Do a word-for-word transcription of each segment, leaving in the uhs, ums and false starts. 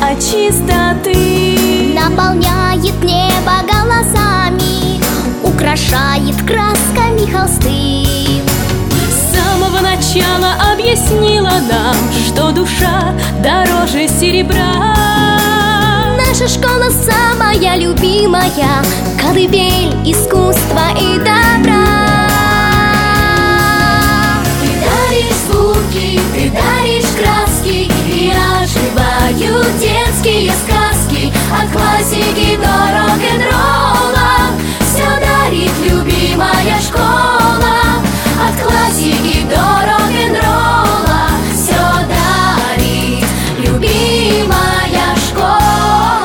от чистоты. Наполняет небо голосами, украшает красками холсты. С самого начала объяснила нам, что душа дороже серебра. Наша школа самая любимая, колыбель искусства и добра. Ты даришь звуки, ты даришь краски, и оживают детские сказки. От классики до рок-н-ролла все дарит любимая школа. От классики до рок-н-ролла все дарит любимая школа.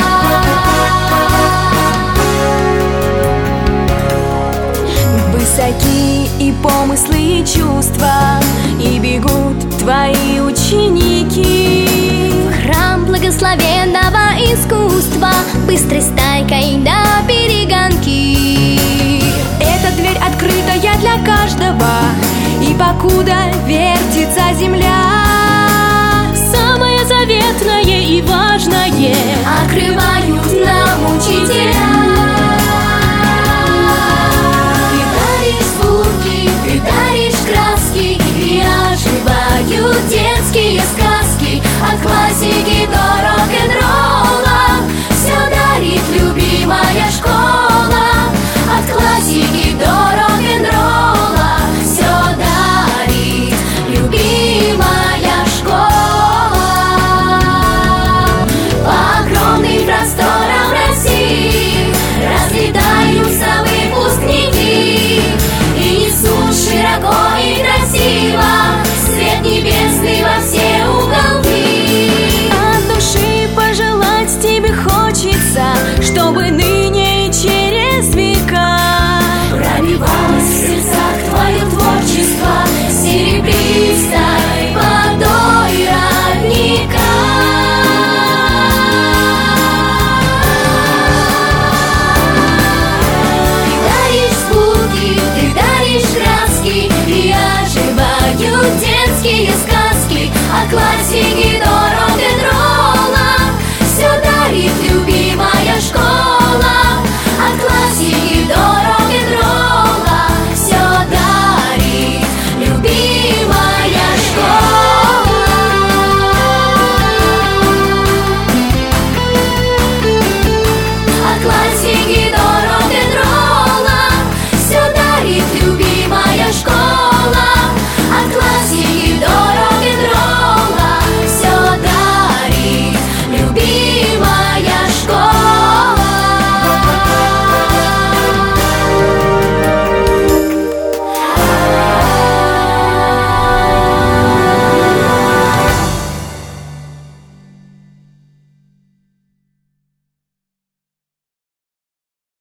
Высоки и помыслы, и чувства, и бегут твои ученики В храм благословенного искусства, быстрой стайкой на перегонки. Эта дверь открытая для каждого, и покуда вертится земля,